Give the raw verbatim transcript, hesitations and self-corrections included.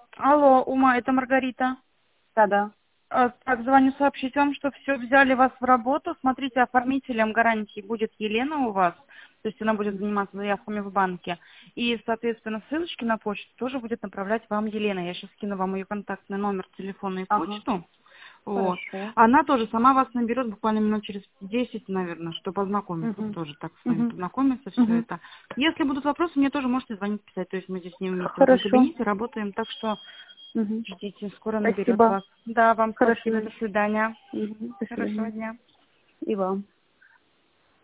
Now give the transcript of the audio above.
Алло, Ума, это Маргарита. Да-да. Э, Так, звоню сообщить вам, что все, взяли вас в работу. Смотрите, оформителем гарантии будет Елена у вас. То есть она будет заниматься заявками в банке. И, соответственно, ссылочки на почту тоже будет направлять вам Елена. Я сейчас скину вам ее контактный номер, телефона и Ага. почту. Вот. Хорошо. Она тоже сама вас наберет буквально минут через десять, наверное, чтобы познакомиться, Угу. тоже так с вами Угу. познакомиться, все Угу. это. Если будут вопросы, мне тоже можете звонить, писать. То есть мы здесь с ней вместе в этом Хорошо. кабинете работаем, так что Угу. ждите, скоро наберет Спасибо. вас. Да, вам спасибо, Хорошо. до свидания. Угу. До Хорошего свидания. дня. И вам.